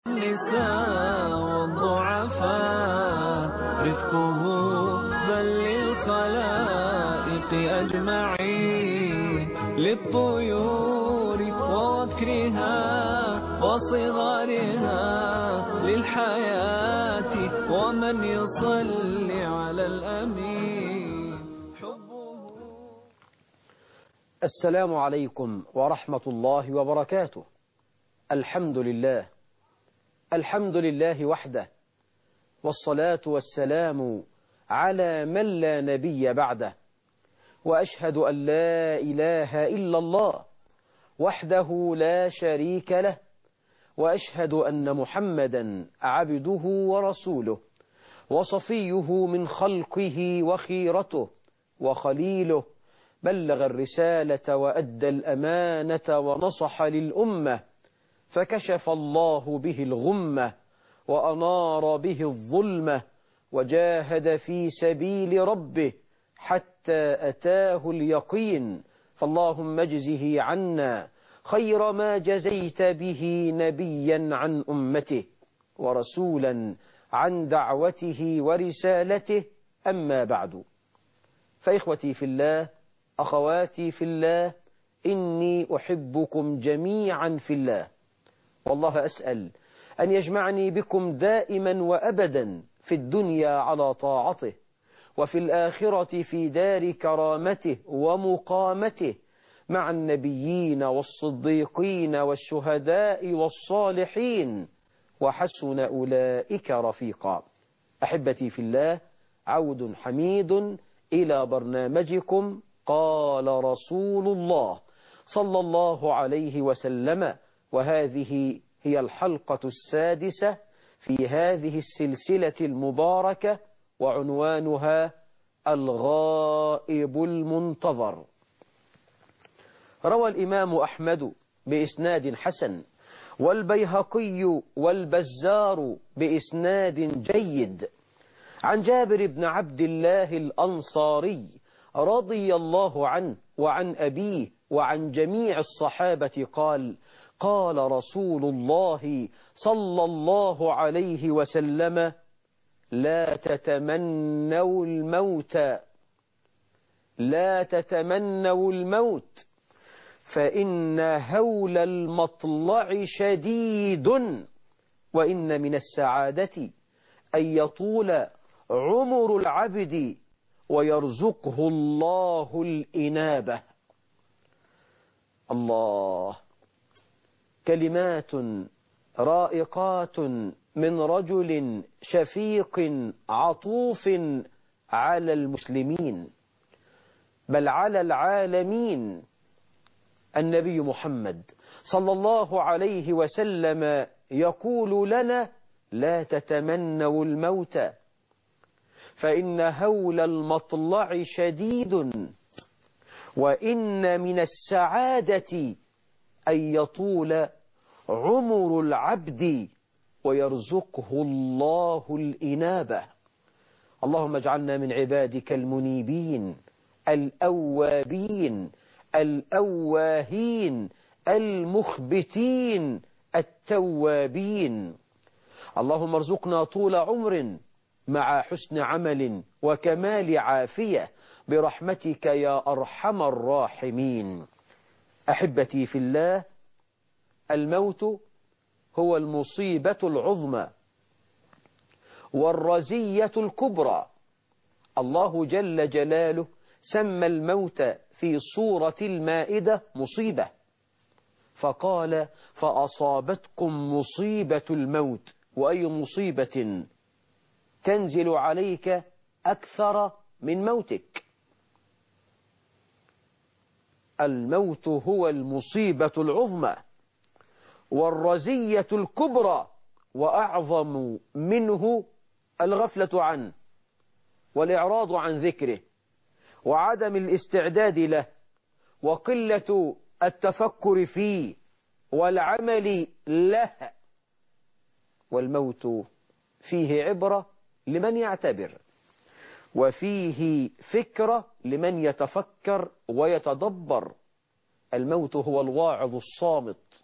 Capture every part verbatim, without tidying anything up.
النساء والضعفاء رفقه بل للخلائق أجمعين، للطيور ووكرها وصغارها، للحياة ومن يصلي على الأمين حبه. السلام عليكم ورحمة الله وبركاته. الحمد لله الحمد لله وحده، والصلاة والسلام على من لا نبي بعده، وأشهد أن لا إله إلا الله وحده لا شريك له، وأشهد أن محمدا عبده ورسوله وصفيه من خلقه وخيرته وخليله، بلغ الرسالة وأدى الأمانة ونصح للأمة، فكشف الله به الغمة وأنار به الظلمة، وجاهد في سبيل ربه حتى أتاه اليقين. فاللهم اجزه عنا خير ما جزيت به نبيا عن أمته ورسولا عن دعوته ورسالته. أما بعد، فإخوتي في الله، أخواتي في الله، إني أحبكم جميعا في الله، والله أسأل أن يجمعني بكم دائما وأبدا في الدنيا على طاعته، وفي الآخرة في دار كرامته ومقامته مع النبيين والصديقين والشهداء والصالحين، وحسن أولئك رفيقا. أحبتي في الله، عود حميد إلى برنامجكم قال رسول الله صلى الله عليه وسلم، وهذه هي الحلقة السادسة في هذه السلسلة المباركة، وعنوانها الغائب المنتظر. روى الإمام أحمد بإسناد حسن، والبيهقي والبزار بإسناد جيد، عن جابر بن عبد الله الأنصاري رضي الله عنه وعن أبيه وعن جميع الصحابة قال: قال رسول الله صلى الله عليه وسلم: لا تتمنوا الموت لا تتمنوا الموت فإن هول المطلع شديد، وإن من السعادة أن يطول عمر العبد ويرزقه الله الإنابة. الله، كلمات رائقات من رجل شفيق عطوف على المسلمين، بل على العالمين. النبي محمد صلى الله عليه وسلم يقول لنا: لا تتمنوا الموت فإن هول المطلع شديد، وإن من السعادة أن يطول عمر العبد ويرزقه الله الإنابة. اللهم اجعلنا من عبادك المنيبين الأوابين الأواهين المخبتين التوابين. اللهم ارزقنا طول عمر مع حسن عمل وكمال عافية برحمتك يا أرحم الراحمين. أحبتي في الله، الموت هو المصيبة العظمى والرزية الكبرى. الله جل جلاله سمى الموت في سورة المائدة مصيبة، فقال: فأصابتكم مصيبة الموت. وأي مصيبة تنزل عليك أكثر من موتك؟ الموت هو المصيبة العظمى والرزية الكبرى، وأعظم منه الغفلة عنه والإعراض عن ذكره وعدم الاستعداد له وقلة التفكر فيه والعمل له. والموت فيه عبرة لمن يعتبر، وفيه فكرة لمن يتفكر ويتدبر. الموت هو الواعظ الصامت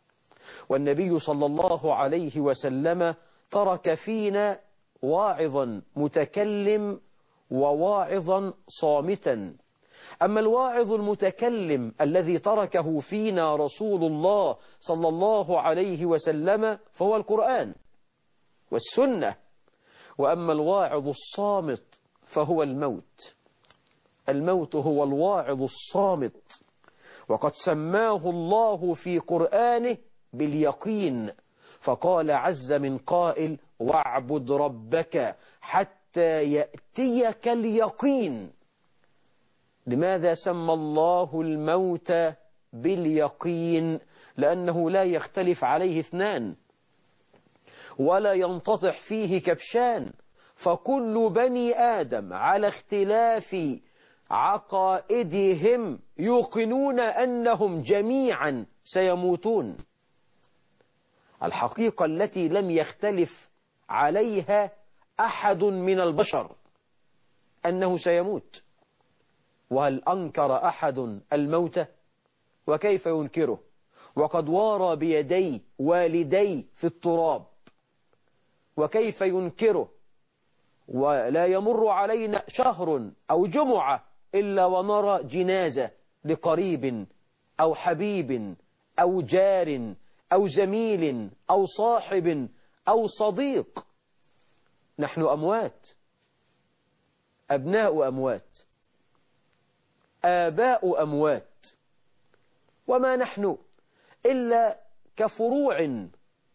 والنبي صلى الله عليه وسلم ترك فينا واعظا متكلم وواعظا صامتا. أما الواعظ المتكلم الذي تركه فينا رسول الله صلى الله عليه وسلم فهو القرآن والسنة. وأما الواعظ الصامت فهو الموت. الموت هو الواعظ الصامت، وقد سماه الله في قرآنه باليقين، فقال عز من قائل: واعبد ربك حتى يأتيك اليقين. لماذا سمى الله الموت باليقين؟ لأنه لا يختلف عليه اثنان ولا ينتطح فيه كبشان، فكل بني آدم على اختلاف عقائدهم يوقنون أنهم جميعا سيموتون. الحقيقة التي لم يختلف عليها أحد من البشر أنه سيموت. وهل أنكر أحد الموت؟ وكيف ينكره وقد وارى بيدي والدي في التراب؟ وكيف ينكره ولا يمر علينا شهر أو جمعة إلا ونرى جنازة لقريب أو حبيب أو جار أو زميل أو صاحب أو صديق؟ نحن أموات، أبناء أموات، آباء أموات، وما نحن إلا كفروع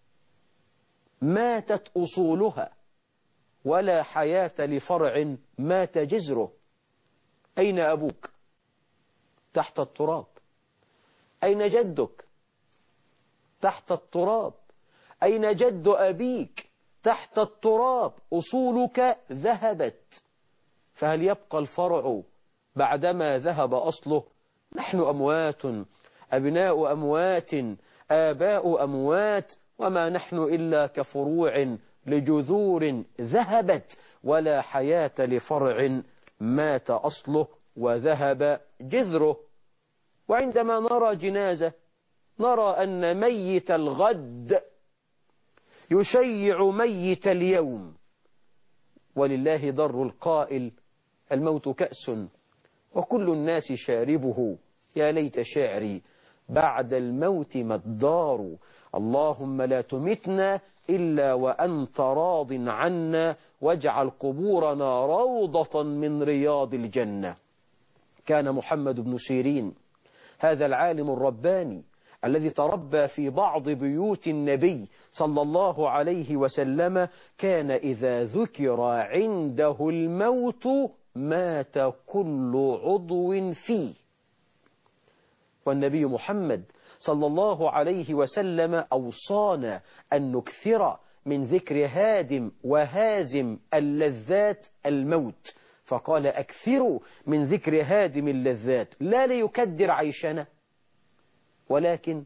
ماتت أصولها، ولا حياة لفرع مات جذره. أين أبوك؟ تحت التراب. أين جدك؟ تحت التراب. أين جد أبيك؟ تحت التراب. أصولك ذهبت، فهل يبقى الفرع بعدما ذهب أصله؟ نحن أموات، أبناء أموات، آباء أموات، وما نحن إلا كفروع لجذور ذهبت، ولا حياة لفرع مات أصله وذهب جذره. وعندما نرى جنازة نرى أن ميت الغد يشيع ميت اليوم، ولله ضر القائل: الموت كأس وكل الناس شاربه، يا ليت شعري بعد الموت ما الدار. اللهم لا تمتنا إلا وأنت راض عنا، واجعل قبورنا روضة من رياض الجنة. كان محمد بن سيرين هذا العالم الرباني الذي تربى في بعض بيوت النبي صلى الله عليه وسلم، كان إذا ذكر عنده الموت مات كل عضو فيه. والنبي محمد صلى الله عليه وسلم أوصانا أن نكثر من ذكر هادم وهازم اللذات الموت، فقال: أكثروا من ذكر هادم اللذات، لا ليكدر عيشنا، ولكن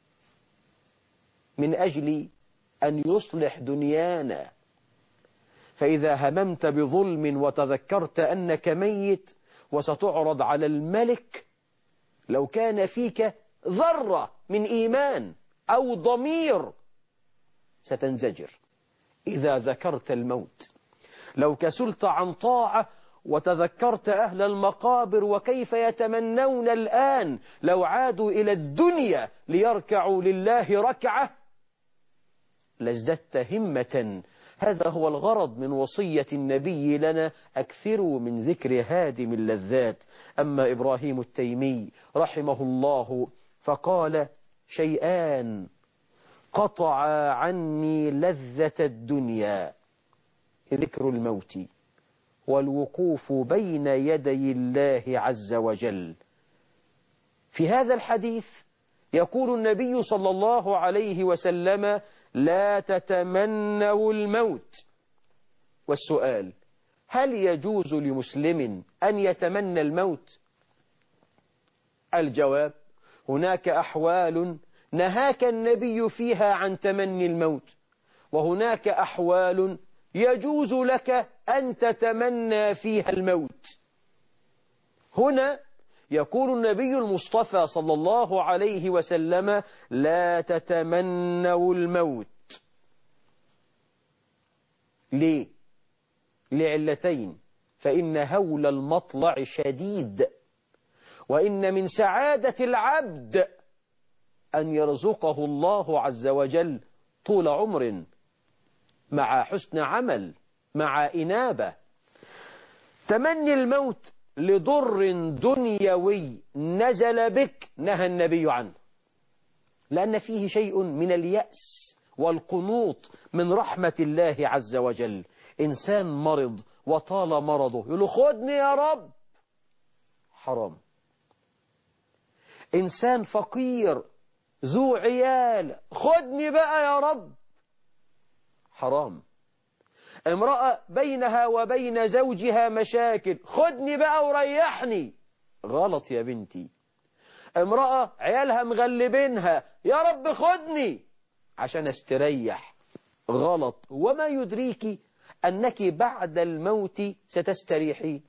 من أجل أن يصلح دنيانا. فإذا هممت بظلم وتذكرت أنك ميت وستعرض على الملك، لو كان فيك ذرة من إيمان أو ضمير ستنزجر إذا ذكرت الموت. لو كسلت عن طاعة وتذكرت أهل المقابر وكيف يتمنون الآن لو عادوا إلى الدنيا ليركعوا لله ركعة، لازددت همة. هذا هو الغرض من وصية النبي لنا: أكثروا من ذكر هادم اللذات. أما إبراهيم التيمي رحمه الله فقال: شيئان قطعا عني لذة الدنيا: ذكر الموت والوقوف بين يدي الله عز وجل. في هذا الحديث يقول النبي صلى الله عليه وسلم: لا تتمنوا الموت. والسؤال: هل يجوز لمسلم أن يتمنى الموت؟ الجواب: هناك أحوال نهاك النبي فيها عن تمني الموت، وهناك أحوال يجوز لك أن تتمنى فيها الموت. هنا يقول النبي المصطفى صلى الله عليه وسلم لا تتمنوا الموت. ليه؟ لعلتين: فإن هول المطلع شديد، وإن من سعادة العبد أن يرزقه الله عز وجل طول عمر مع حسن عمل مع إنابة. تمني الموت لضر دنيوي نزل بك نهى النبي عنه، لأن فيه شيء من اليأس والقنوط من رحمة الله عز وجل. إنسان مرض وطال مرضه يقول له خدني يا رب، حرام. إنسان فقير ذو عيال خدني بقى يا رب، حرام. امرأة بينها وبين زوجها مشاكل خدني بقى وريحني، غلط يا بنتي. امرأة عيالها مغلبينها يا رب خدني عشان استريح، غلط. وما يدريك أنك بعد الموت ستستريحين؟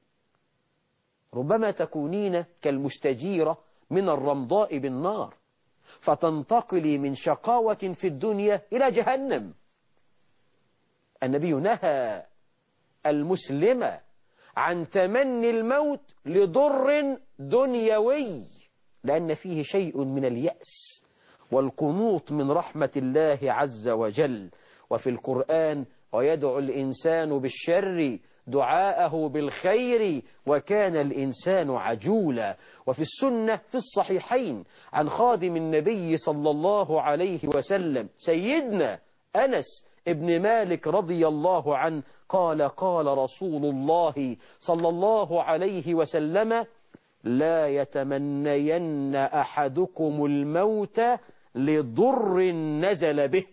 ربما تكونين كالمستجيرة من الرمضاء بالنار فتنتقلي من شقاوة في الدنيا إلى جهنم. النبي نهى المسلم عن تمني الموت لضر دنيوي، لأن فيه شيء من اليأس والقنوط من رحمة الله عز وجل. وفي القرآن ويدعو الإنسان بالشر دعاءه بالخير وكان الإنسان عجولا. وفي السنة في الصحيحين عن خادم النبي صلى الله عليه وسلم سيدنا أنس ابن مالك رضي الله عنه قال قال رسول الله صلى الله عليه وسلم لا يتمنين أحدكم الموت لضر نزل به،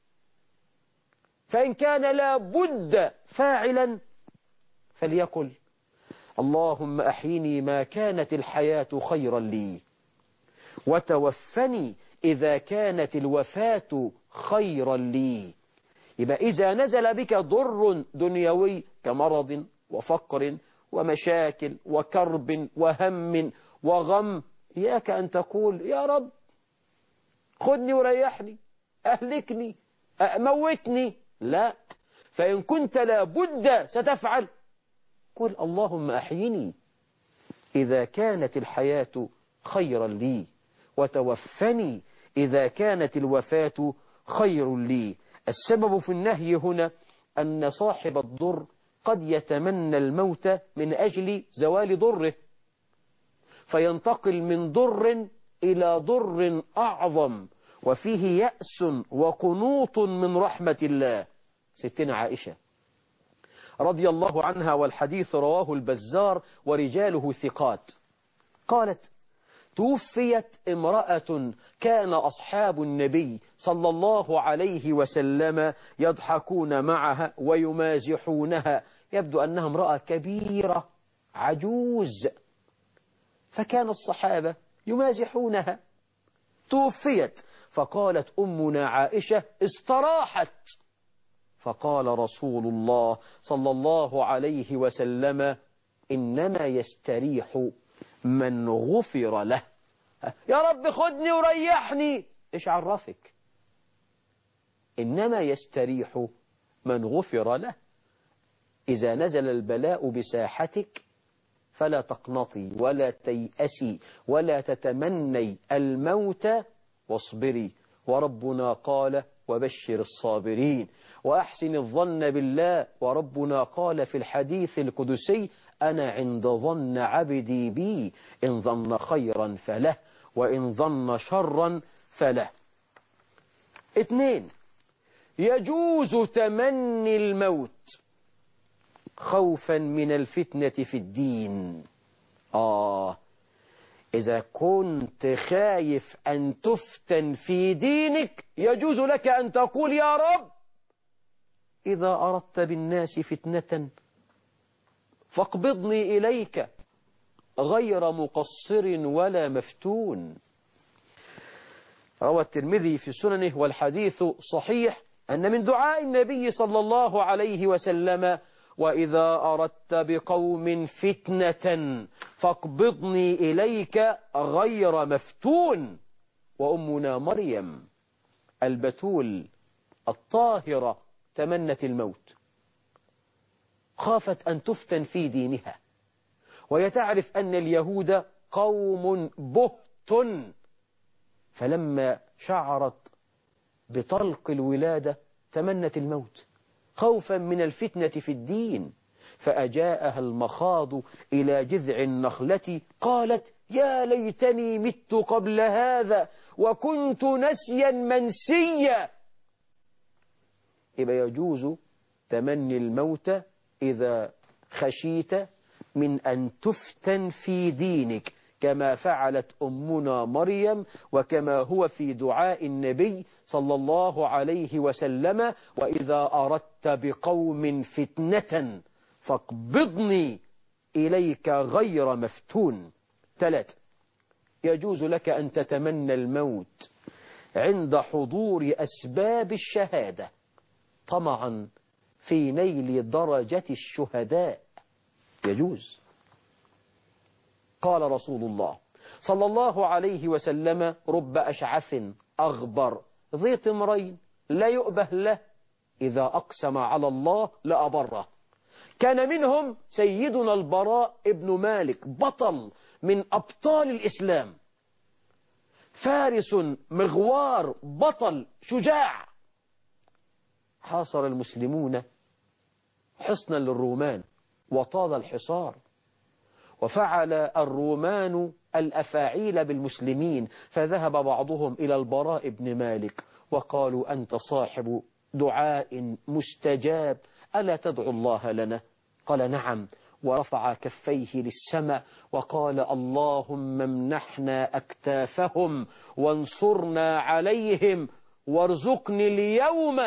فإن كان لا بد فاعلا فليقل اللهم أحيني ما كانت الحياة خيرا لي، وتوفني إذا كانت الوفاة خيرا لي. يبقى إذا نزل بك ضر دنيوي كمرض وفقر ومشاكل وكرب وهم وغم، إياك أن تقول يا رب خذني وريحني أهلكني موتني، لا. فإن كنت لابد ستفعل قل اللهم أحيني إذا كانت الحياة خيرا لي، وتوفني إذا كانت الوفاة خير لي. السبب في النهي هنا أن صاحب الضر قد يتمنى الموت من أجل زوال ضره، فينتقل من ضر إلى ضر أعظم، وفيه يأس وقنوط من رحمة الله. ستنا عائشة رضي الله عنها والحديث رواه البزار ورجاله ثقات قالت توفيت امرأة كان أصحاب النبي صلى الله عليه وسلم يضحكون معها ويمازحونها، يبدو أنها امرأة كبيرة عجوز، فكان الصحابة يمازحونها. توفيت فقالت أمنا عائشة استراحت، فقال رسول الله صلى الله عليه وسلم إنما يستريح من غفر له. يا رب خدني وريحني، إيش عرفك؟ إنما يستريح من غفر له. إذا نزل البلاء بساحتك فلا تقنطي ولا تيأسي ولا تتمني الموت، واصبري، وربنا قال وبشر الصابرين، وأحسن الظن بالله، وربنا قال في الحديث القدسي أنا عند ظن عبدي بي إن ظن خيرا فله وإن ظن شرا فله. اثنين، يجوز تمني الموت خوفا من الفتنة في الدين. آه إذا كنت خايف أن تفتن في دينك يجوز لك أن تقول يا رب إذا أردت بالناس فتنة فاقبضني إليك غير مقصر ولا مفتون. روى الترمذي في سننه والحديث صحيح أن من دعاء النبي صلى الله عليه وسلم وإذا أردت بقوم فتنة فاقبضني إليك غير مفتون. وأمنا مريم البتول الطاهرة تمنت الموت، خافت أن تفتن في دينها، وهي تعرف أن اليهود قوم بهت، فلما شعرت بطلق الولادة تمنت الموت خوفا من الفتنة في الدين، فأجاءها المخاض إلى جذع النخلة قالت يا ليتني مت قبل هذا وكنت نسيا منسيا. يبقى يجوز تمني الموت إذا خشيت من أن تفتن في دينك، كما فعلت أمنا مريم، وكما هو في دعاء النبي صلى الله عليه وسلم: وإذا أردت بقوم فتنة فاقبضني إليك غير مفتون. ثلاثة، يجوز لك أن تتمنى الموت عند حضور أسباب الشهادة طمعا في نيل درجة الشهداء، يجوز. قال رسول الله صلى الله عليه وسلم: رب أشعث أغبر ذي طمرين لا يؤبه له إذا أقسم على الله لأبره. كان منهم سيدنا البراء ابن مالك، بطل من أبطال الإسلام، فارس مغوار، بطل شجاع. حاصر المسلمون حصنا للرومان وطال الحصار، وفعل الرومان الأفاعيل بالمسلمين، فذهب بعضهم إلى البراء بن مالك وقالوا أنت صاحب دعاء مستجاب، ألا تدعو الله لنا؟ قال نعم، ورفع كفيه للسماء وقال اللهم امنحنا أكتافهم وانصرنا عليهم وارزقني اليوم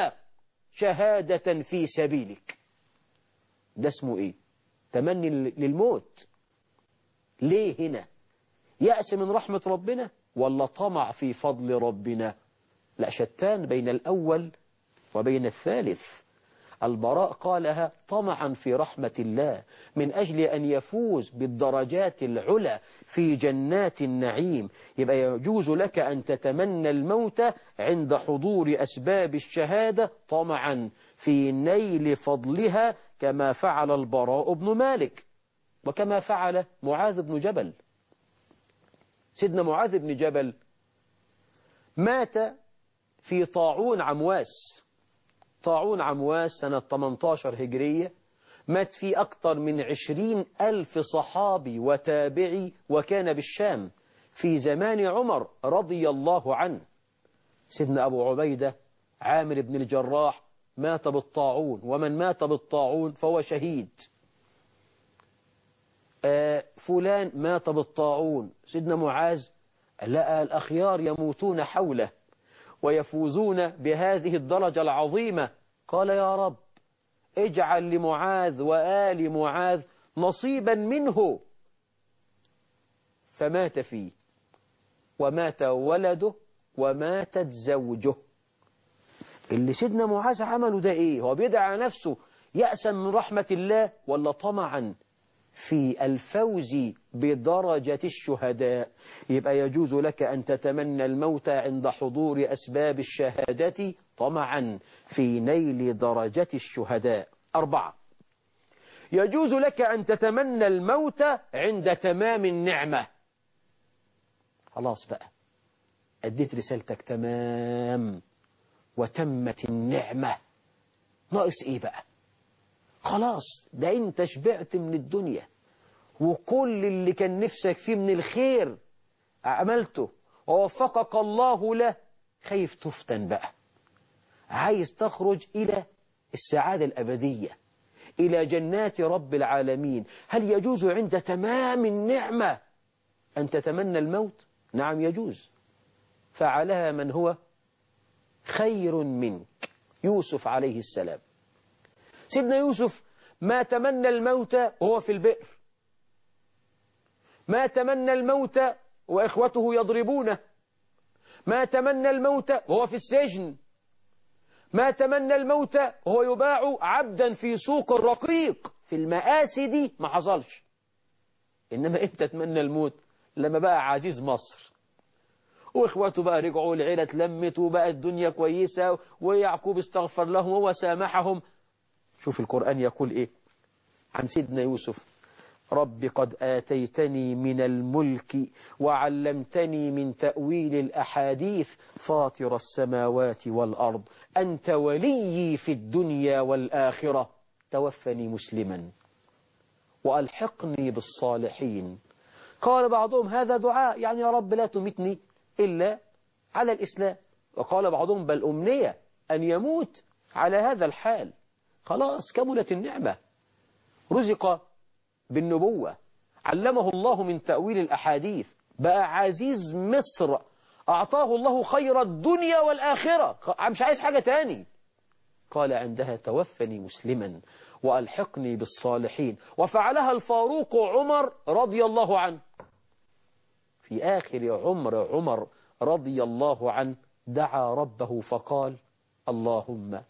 شهادة في سبيلك. ده اسمه ايه؟ تمني للموت. ليه هنا؟ يأس من رحمة ربنا ولا طمع في فضل ربنا؟ لا، شتان بين الأول وبين الثالث. البراء قالها طمعا في رحمة الله من أجل أن يفوز بالدرجات العلى في جنات النعيم. يبقى يجوز لك أن تتمنى الموت عند حضور أسباب الشهادة طمعا في نيل فضلها، كما فعل البراء بن مالك وكما فعل معاذ بن جبل. سيدنا معاذ بن جبل مات في طاعون عمواس. طاعون عمواس سنة ثمانية عشر هجرية، مات فيه أكثر من عشرين ألف صحابي وتابعي، وكان بالشام في زمان عمر رضي الله عنه. سيدنا أبو عبيدة عامر بن الجراح مات بالطاعون، ومن مات بالطاعون فهو شهيد. آه فلان مات بالطاعون. سيدنا معاذ لقى الأخيار يموتون حوله ويفوزون بهذه الدرجة العظيمة، قال يا رب اجعل لمعاذ وآل معاذ نصيبا منه، فمات فيه، ومات ولده، وماتت زوجه. اللي سيدنا معاذ عمله ده ايه؟ هو بيدعى نفسه يأسا من رحمة الله ولا طمعا في الفوز بدرجة الشهداء؟ يبقى يجوز لك أن تتمنى الموت عند حضور أسباب الشهادة طمعا في نيل درجة الشهداء. أربعة، يجوز لك أن تتمنى الموت عند تمام النعمة. خلاص بقى أديت رسالتك تمام وتمت النعمة، ناقص إيه بقى؟ خلاص ده أنت شبعت من الدنيا، وكل اللي كان نفسك فيه من الخير عملته ووفقك الله له. خايف تفتن بقى، عايز تخرج إلى السعادة الأبدية، إلى جنات رب العالمين. هل يجوز عند تمام النعمة أن تتمنى الموت؟ نعم يجوز، فعلها من هو خير منك، يوسف عليه السلام. سيدنا يوسف ما تمنى الموت وهو في البئر، ما تمنى الموت وإخوته يضربونه، ما تمنى الموت وهو في السجن، ما تمنى الموت وهو يباع عبدا في سوق الرقيق، في المآسي دي ما حصلش. إنما إمتى تمنى الموت؟ لما بقى عزيز مصر وإخواته بقى رجعوا، العيلة اتلمت وبقى الدنيا كويسة، ويعقوب استغفر لهم وسامحهم. شوف القرآن يقول إيه عن سيدنا يوسف: رب قد آتيتني من الملك وعلمتني من تأويل الأحاديث فاطر السماوات والأرض أنت ولي في الدنيا والآخرة توفني مسلما وألحقني بالصالحين. قال بعضهم هذا دعاء، يعني يا رب لا تمتني إلا على الإسلام. وقال بعضهم بل أمنية أن يموت على هذا الحال، خلاص كملت النعمة، رزق بالنبوة، علمه الله من تأويل الأحاديث، بقى عزيز مصر، أعطاه الله خير الدنيا والآخرة، مش عايز حاجة تاني. قال عندها توفني مسلما وألحقني بالصالحين. وفعلها الفاروق عمر رضي الله عنه في آخر عمر عمر رضي الله عنه، دعا ربه فقال: اللهم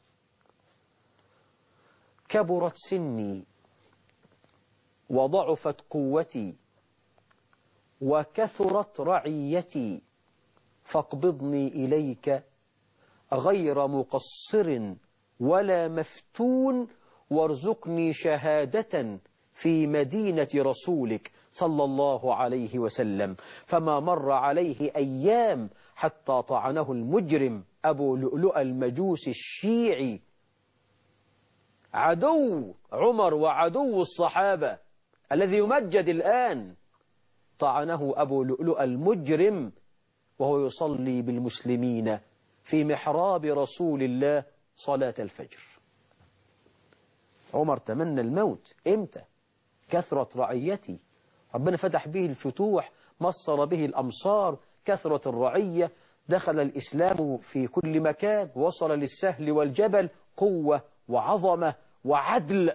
كبرت سني وضعفت قوتي وكثرت رعيتي فاقبضني إليك غير مقصر ولا مفتون، وارزقني شهادة في مدينة رسولك صلى الله عليه وسلم. فما مر عليه أيام حتى طعنه المجرم أبو لؤلؤ المجوسي الشيعي، عدو عمر وعدو الصحابة الذي يمجد الآن، طعنه أبو لؤلؤ المجرم وهو يصلي بالمسلمين في محراب رسول الله صلاة الفجر. عمر تمنى الموت إمتى؟ كثرة رعيتي، ربنا فتح به الفتوح، مصر به الأمصار، كثرة الرعية، دخل الإسلام في كل مكان، وصل للسهل والجبل، قوة وعظمة وعدل،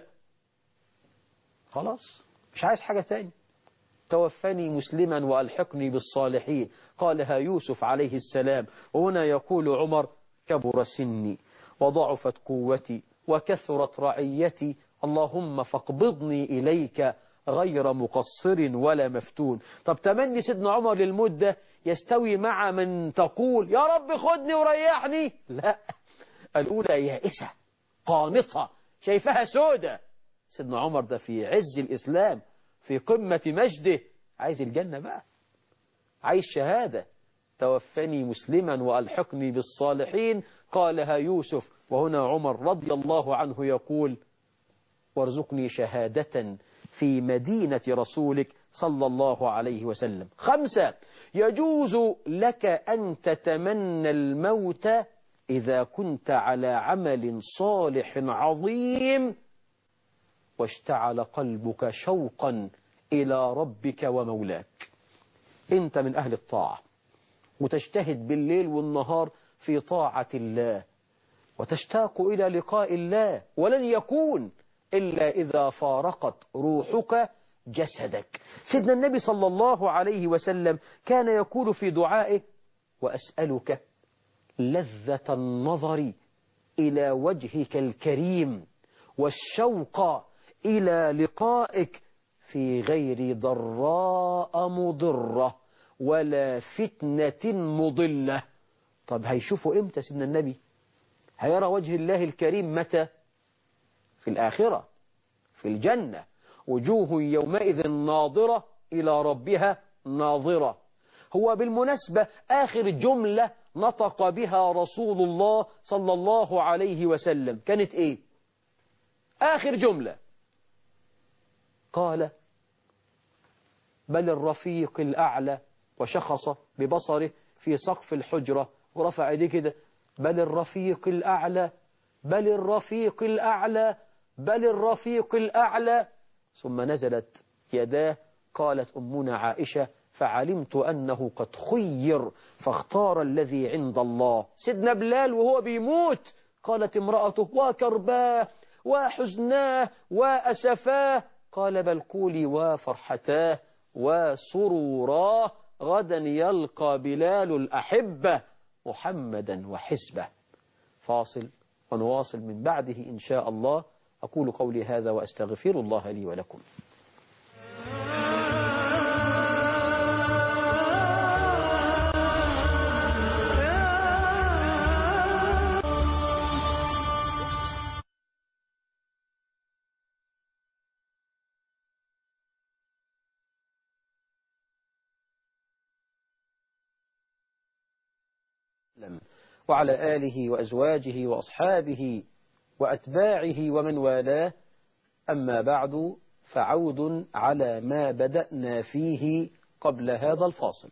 خلاص مش عايز حاجة تاني. توفني مسلما وألحقني بالصالحين، قالها يوسف عليه السلام. وهنا يقول عمر: كبر سني وضعفت قوتي وكثرت رعيتي، اللهم فاقبضني إليك غير مقصر ولا مفتون. طب تمني سيدنا عمر للموت ده يستوي مع من تقول يا رب خدني وريحني؟ لا، الأولى يائسة قانطة شايفها سودة. سيدنا عمر ده في عز الإسلام، في قمة مجده، عايز الجنة بقى، عايز شهادة. توفني مسلما وألحقني بالصالحين، قالها يوسف. وهنا عمر رضي الله عنه يقول: وارزقني شهادة في مدينة رسولك صلى الله عليه وسلم. خمسة: يجوز لك أن تتمنى الموت إذا كنت على عمل صالح عظيم واشتعل قلبك شوقا إلى ربك ومولاك. أنت من أهل الطاعة وتجتهد بالليل والنهار في طاعة الله، وتشتاق إلى لقاء الله، ولن يكون إلا إذا فارقت روحك جسدك. سيدنا النبي صلى الله عليه وسلم كان يقول في دعائه: وأسألك لذة النظر إلى وجهك الكريم والشوق إلى لقائك في غير ضراء مضرة ولا فتنة مضلة. طب هيشوفوا إمتى سيدنا النبي؟ هيرى وجه الله الكريم متى؟ في الآخرة، في الجنة، وجوه يومئذ ناظرة إلى ربها ناظرة. هو بالمناسبة آخر جملة نطق بها رسول الله صلى الله عليه وسلم كانت إيه؟ آخر جملة قال: بل الرفيق الأعلى، وشخص ببصره في سقف الحجرة ورفع يديه كده: بل الرفيق الأعلى، بل الرفيق الأعلى، بل الرفيق الأعلى. ثم نزلت يداه. قالت أمنا عائشة: فعلمت أنه قد خير فاختار الذي عند الله. سيدنا بلال وهو بيموت قالت امرأته: وكرباه وحزناه وأسفاه. قال: بل قولي وفرحتاه وسروراه، غدا يلقى بلال الأحبة محمدا وحزبه. فاصل ونواصل من بعده إن شاء الله. أقول قولي هذا وأستغفر الله لي ولكم. وعلى آله وأزواجه وأصحابه وأتباعه ومن والاه. أما بعد، فعود على ما بدأنا فيه قبل هذا الفاصل.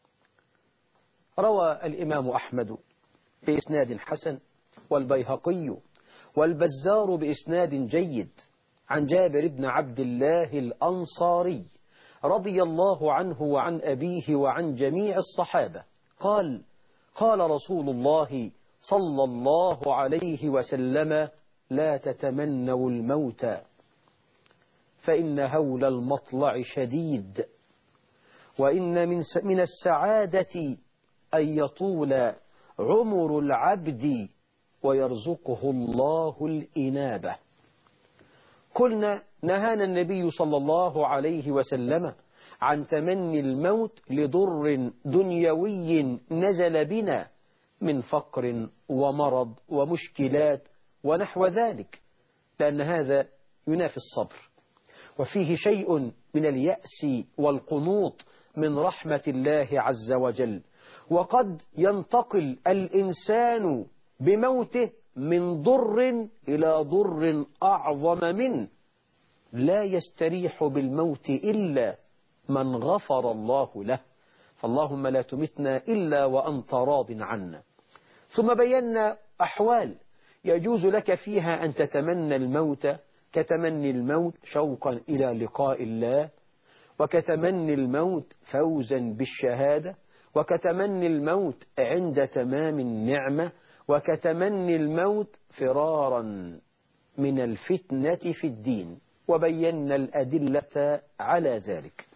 روى الإمام أحمد بإسناد حسن، والبيهقي والبزار بإسناد جيد، عن جابر بن عبد الله الأنصاري رضي الله عنه وعن أبيه وعن جميع الصحابة قال: قال رسول الله صلى الله عليه وسلم: لا تتمنوا الموت فإن هول المطلع شديد، وإن من من السعادة أن يطول عمر العبد ويرزقه الله الإنابة. قلنا: نهانا النبي صلى الله عليه وسلم عن تمني الموت لضر دنيوي نزل بنا من فقر ومرض ومشكلات ونحو ذلك، لأن هذا ينافي الصبر، وفيه شيء من اليأس والقنوط من رحمة الله عز وجل. وقد ينتقل الإنسان بموته من ضر إلى ضر أعظم منه، لا يستريح بالموت إلا من غفر الله له، فاللهم لا تمتنا إلا وأنت راض عنا. ثم بينا أحوال يجوز لك فيها أن تتمنى الموت، كتمني الموت شوقا إلى لقاء الله، وكتمني الموت فوزا بالشهادة، وكتمني الموت عند تمام النعمة، وكتمني الموت فرارا من الفتنة في الدين، وبينا الأدلة على ذلك.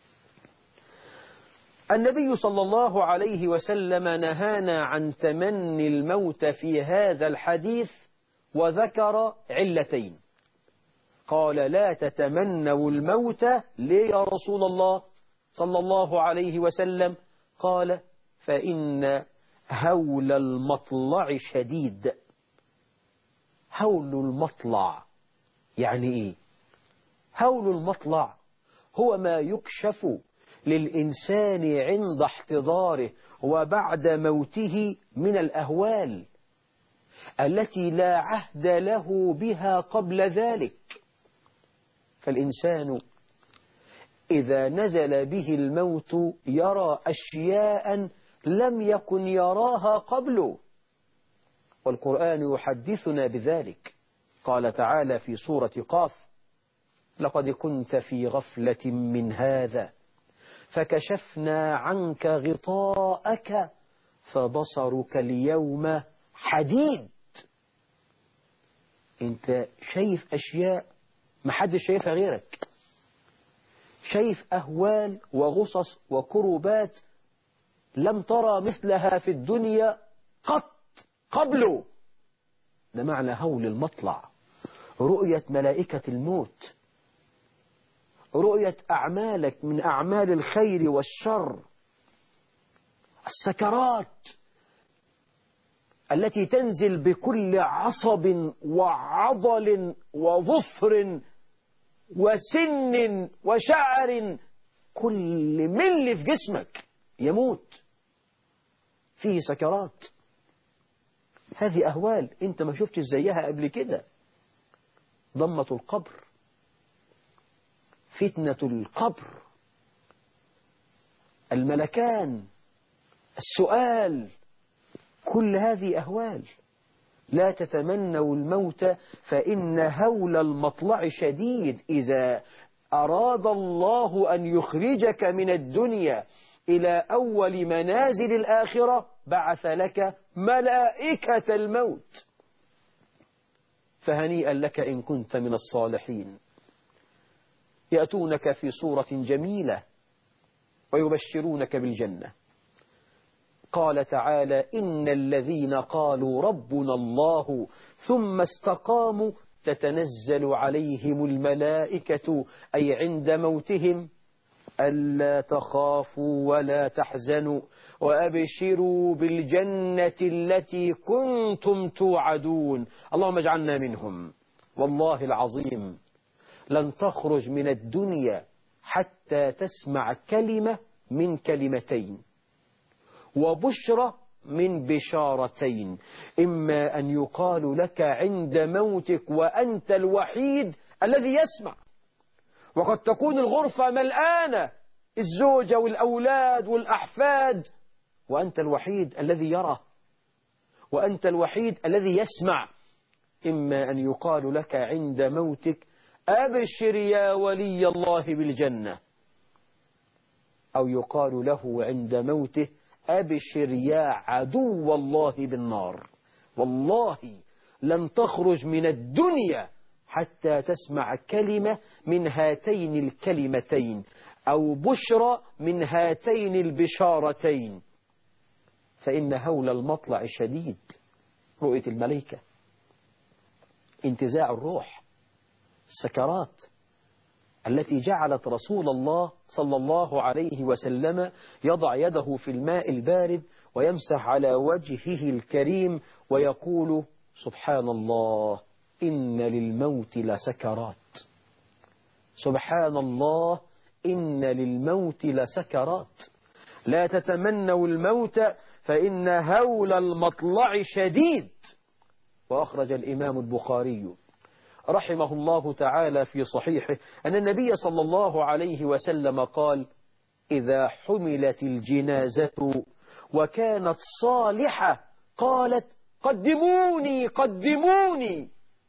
النبي صلى الله عليه وسلم نهانا عن تمني الموت في هذا الحديث، وذكر علتين. قال: لا تتمنوا الموت. ليه يا رسول الله صلى الله عليه وسلم؟ قال: فإن هول المطلع شديد. هول المطلع يعني إيه؟ هول المطلع هو ما يكشف للإنسان عند احتضاره وبعد موته من الأهوال التي لا عهد له بها قبل ذلك. فالإنسان إذا نزل به الموت يرى أشياء لم يكن يراها قبله، والقرآن يحدثنا بذلك. قال تعالى في سورة قاف: لقد كنت في غفلة من هذا فكشفنا عنك غطاءك فبصرك اليوم حديد. انت شايف أشياء محدش شايفها غيرك، شايف أهوال وغصص وكروبات لم ترى مثلها في الدنيا قط قبله. ده معنى هول المطلع، رؤية ملائكة الموت، رؤية أعمالك من أعمال الخير والشر، السكرات التي تنزل بكل عصب وعضل وظفر وسن وشعر، كل مل في جسمك يموت، فيه سكرات. هذه أهوال أنت ما شفتش زيها قبل كده. ضمة القبر، فتنة القبر، الملكان، السؤال، كل هذه أهوال. لا تتمنوا الموت فإن هول المطلع شديد. إذا أراد الله أن يخرجك من الدنيا إلى أول منازل الآخرة بعث لك ملائكة الموت، فهنيئا لك إن كنت من الصالحين. يأتونك في صورة جميلة ويبشرونك بالجنة، قال تعالى إن الذين قالوا ربنا الله ثم استقاموا تتنزل عليهم الملائكة أي عند موتهم ألا تخافوا ولا تحزنوا وأبشروا بالجنة التي كنتم توعدون. اللهم اجعلنا منهم. والله العظيم لن تخرج من الدنيا حتى تسمع كلمة من كلمتين وبشرى من بشارتين، إما أن يقال لك عند موتك وأنت الوحيد الذي يسمع، وقد تكون الغرفة ملآنة الزوجة والأولاد والأحفاد وأنت الوحيد الذي يرى وأنت الوحيد الذي يسمع. إما أن يقال لك عند موتك أبشر يا ولي الله بالجنة، أو يقال له عند موته أبشر يا عدو الله بالنار. والله لن تخرج من الدنيا حتى تسمع كلمة من هاتين الكلمتين أو بشرى من هاتين البشارتين، فإن هول المطلع شديد، رؤية الملائكة، انتزاع الروح، السكرات التي جعلت رسول الله صلى الله عليه وسلم يضع يده في الماء البارد ويمسح على وجهه الكريم ويقول سبحان الله إن للموت لسكرات، سبحان الله إن للموت لسكرات، لا تتمنوا الموت فإن هول المطلع شديد. وأخرج الإمام البخاري رحمه الله تعالى في صحيحه أن النبي صلى الله عليه وسلم قال إذا حملت الجنازة وكانت صالحة قالت قدموني قدموني.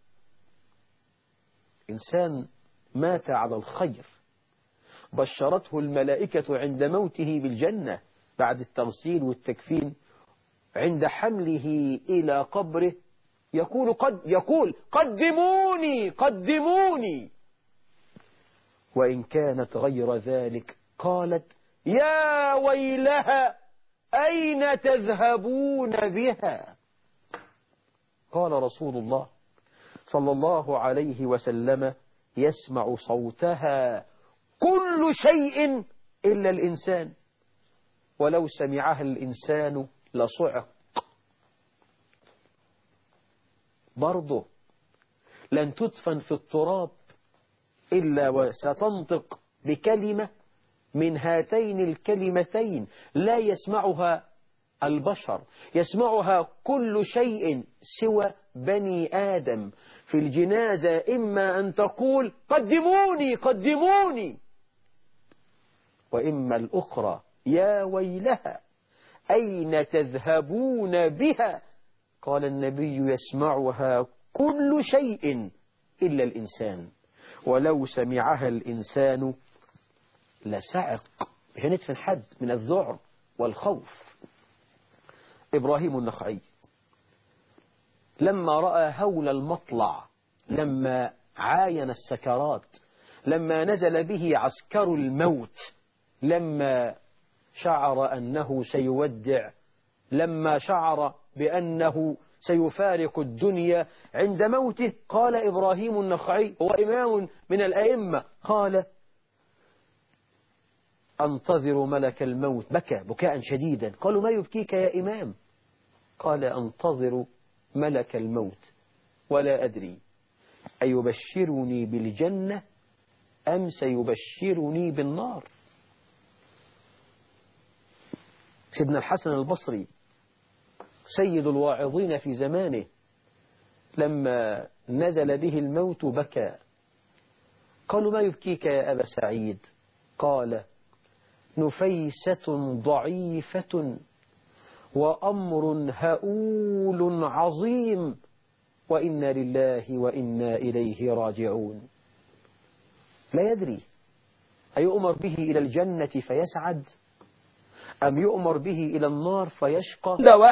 إنسان مات على الخير بشرته الملائكة عند موته بالجنة بعد التغسيل والتكفين، عند حمله إلى قبره يقول قد يقول قدموني قدموني. وإن كانت غير ذلك قالت يا ويلها أين تذهبون بها. قال رسول الله صلى الله عليه وسلم يسمع صوتها كل شيء إلا الإنسان، ولو سمعها الإنسان لصعق. برضه لن تدفن في التراب إلا وستنطق بكلمة من هاتين الكلمتين لا يسمعها البشر، يسمعها كل شيء سوى بني آدم. في الجنازة إما أن تقول قدموني قدموني، وإما الأخرى يا ويلها أين تذهبون بها. قال النبي يسمعها كل شيء إلا الإنسان، ولو سمعها الإنسان لسعق. هندفن حد من الذعر والخوف. إبراهيم النخعي لما رأى هول المطلع، لما عاين السكرات، لما نزل به عسكر الموت، لما شعر أنه سيودع، لما شعر بأنه سيفارق الدنيا عند موته، قال إبراهيم النخعي هو إمام من الأئمة، قال أنتظر ملك الموت. بكى بكاء شديدا. قالوا ما يبكيك يا إمام؟ قال أنتظر ملك الموت ولا أدري أيبشرني بالجنة أم سيبشرني بالنار. سيدنا الحسن البصري سيد الواعظين في زمانه لما نزل به الموت بكى. قالوا ما يبكيك يا أبا سعيد؟ قال نفيسة ضعيفة وأمر هؤول عظيم وإنا لله وإنا إليه راجعون. لا يدري أيؤمر به إلى الجنة فيسعد أم يؤمر به إلى النار فيشقى.